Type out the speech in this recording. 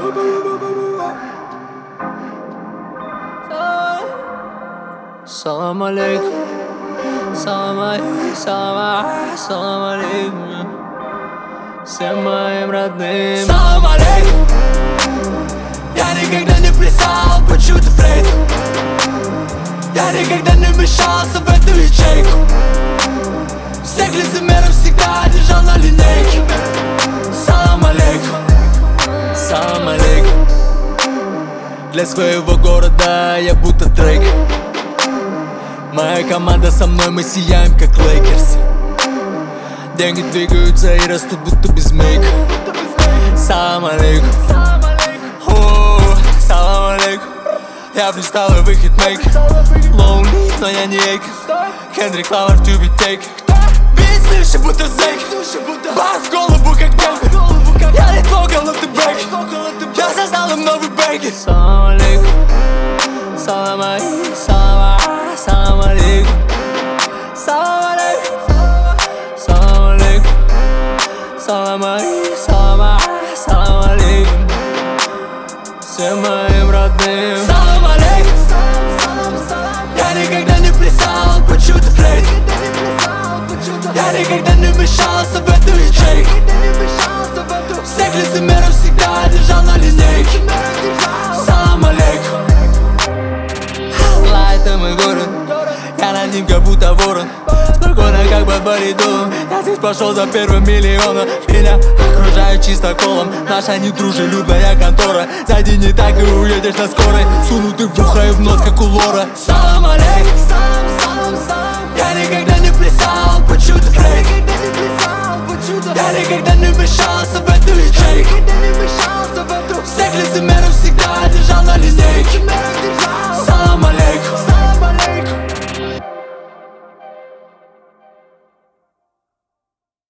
Салам алейкум, салам алейкум, салам алейкум всем моим родным. Салам алейкум. Я никогда не плясал под чью-то флейту. Я никогда не вмешался в эту ячейку. Всех лицемеров всегда держал на линейке. Салам алейкум, салам алейкум. Для своего города я будто Дрейк. Моя команда со мной, мы сияем как Лейкерс. Деньги двигаются и растут будто без мейка. Салам алейкум, салам алейкум. Я фристайлер, вы хитмейкер. Lonely, но я не эйкер. Хендрик Ламар в тюбе тейкер. Бейс будто зейкер. Бар в голову как бэмпер. Я не твой головный брейкер. Я создал им новый бейкер. Салам алейкум, салам алейкум, салам алейкум, салам алейкум, салам алейкум, салам алейкум, салам алейкум всем моим родным. Салам алейкум. Я никогда не плясал под чью-то флейту. Я никогда не вмешался в эту ячейку. Всех лицемеров всегда держал на линейке. Салам алейкум. Это мой город, я над ним как будто ворон. Спокойно как под валидолом. Я здесь пошел за первым миллионом. Меня окружают чистоколом. Наша недружелюбная контора. Зайди не так и уедешь на скорой. Сунутый в ухо и в нос, как у лора. Салам алейкум. Я никогда не плясал под чью-то флейту. Я никогда не вмешался в эту ячейку. Всех лицемеров всегда держал на линейке.